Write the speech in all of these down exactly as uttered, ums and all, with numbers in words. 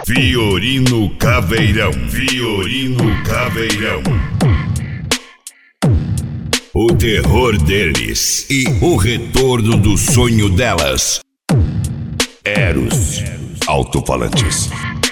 Fiorino Caveirão, Fiorino Caveirão. O terror deles e o retorno do sonho delas. Eros Alto-Falantes.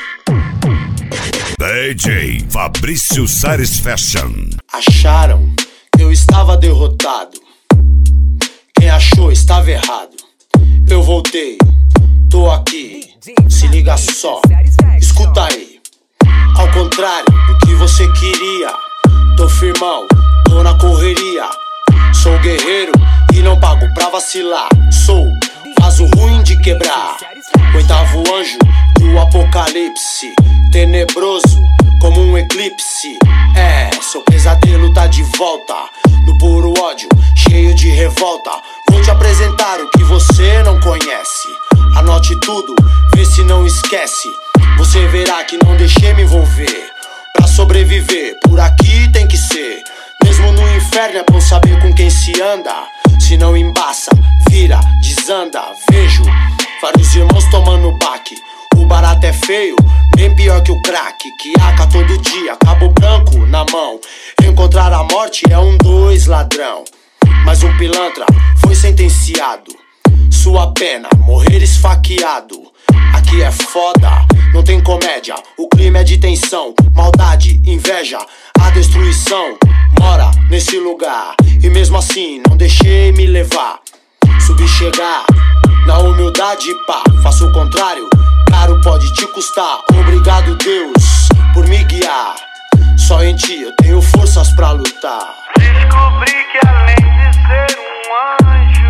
D J Fabrício Sares Fashion. Acharam que eu estava derrotado. Quem achou estava errado. Eu voltei, tô aqui. Se liga só, escuta aí. Ao contrário do que você queria, tô firmão, tô na correria. Sou guerreiro e não pago pra vacilar. Sou vaso ruim de quebrar, oitavo anjo do apocalipse, tenebroso como um eclipse. É, seu pesadelo tá de volta, no puro ódio, cheio de revolta. Vou te apresentar o que você não conhece. Anote tudo, vê se não esquece. Você verá que não deixei me envolver. Pra sobreviver, por aqui tem que ser. Mesmo no inferno é bom saber com quem se anda. Se não embaça, vira, desanda. Vejo vários irmãos tomando baque. O barato é feio, bem pior que o crack. Que aca todo dia, cabo branco na mão. Encontrar a morte é um dois ladrão. Mas um pilantra foi sentenciado. Sua pena, morrer esfaqueado. Aqui é foda, não tem comédia. O crime é de tensão, maldade, inveja. A destruição mora nesse lugar. E mesmo assim não deixei me levar. Subi chegar na humildade, pá. Faço o contrário, caro pode te custar. Obrigado Deus por me guiar. Só em ti eu tenho forças pra lutar. Descobri que além de ser um anjo,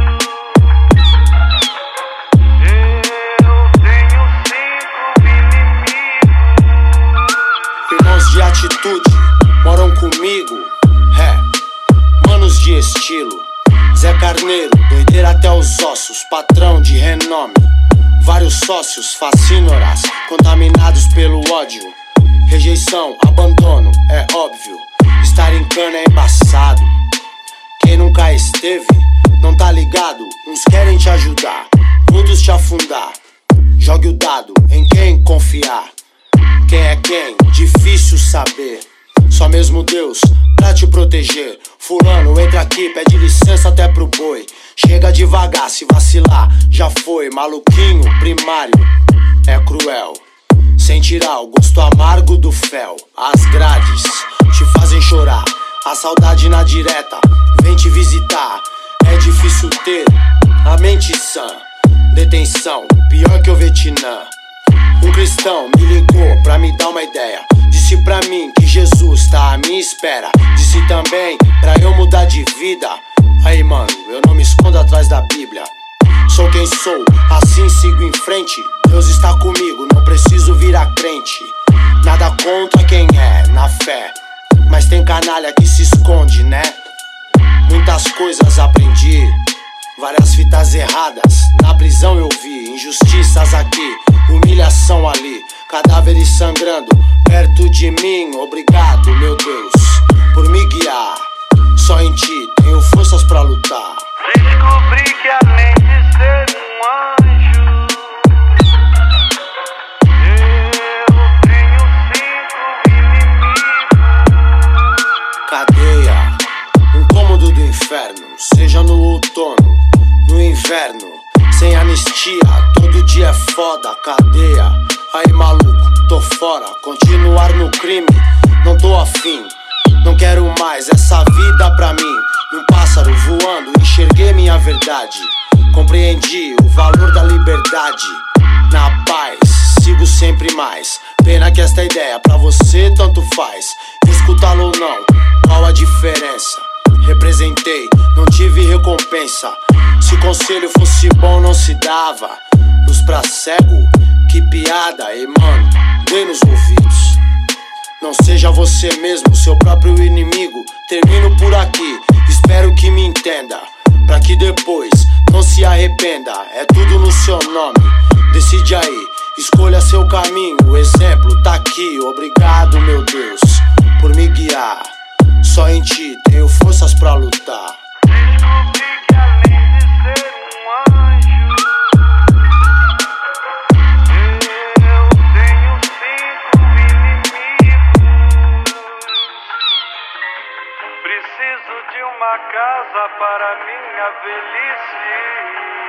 eu tenho cinco inimigos. Irmãos de atitude moram comigo, é, manos de estilo. Zé Carneiro, doideira até os ossos, patrão de renome. Vários sócios, facínoras, contaminados pelo ódio. Rejeição, abandono, é óbvio. Estar em cana é embaçado. Quem nunca esteve, não tá ligado. Uns querem te ajudar, outros te afundar. Jogue o dado em quem confiar. Quem é quem? Difícil saber. Só mesmo Deus pra te proteger. Fulano, entra aqui, pede licença até pro boi. Chega devagar, se vacilar, já foi. Maluquinho, primário, é cruel. Sem tirar o gosto amargo do fel. As grades te fazem chorar. A saudade na direta vem te visitar. É difícil ter a mente sã. Detenção, pior que o Vietnã. Um cristão me ligou pra me dar uma ideia. Disse pra mim que Jesus tá à minha espera. Disse também pra eu mudar de vida. Aí mano, eu não me escondo atrás da Bíblia. Sou quem sou, assim sigo em frente. Deus está comigo, não preciso virar crente. Nada contra quem é, na fé. Mas tem canalha que se esconde, né? Muitas coisas aprendi, várias fitas erradas na prisão eu vi. Injustiças aqui, humilhação ali. Cadáveres sangrando perto de mim. Obrigado, meu Deus, por me guiar. Só em ti tenho forças pra lutar. Descobri que além de ser um anjo, eu tenho cinco inimigos. Cadeia, um cômodo do inferno. Seja no outono, no inverno. Sem anistia, todo dia é foda. Cadeia, aí maluco, tô fora. Continuar no crime, não tô afim. Não quero mais essa vida pra mim. Num pássaro voando, enxerguei minha verdade. Compreendi o valor da liberdade. Na paz, sigo sempre mais. Pena que esta ideia pra você tanto faz. Escutá-lo ou não, qual a diferença? Representei, não tive recompensa. Se conselho fosse bom não se dava. Luz pra cego, que piada. E mano, dê nos ouvidos. Não seja você mesmo, seu próprio inimigo. Termino por aqui, espero que me entenda. Pra que depois não se arrependa. É tudo no seu nome, decide aí. Escolha seu caminho, o exemplo tá aqui. Obrigado, meu Deus, por me guiar. Só em ti tenho forças pra lutar. Descobri que além de ser um anjo, eu tenho cinco uma casa para minha velhice.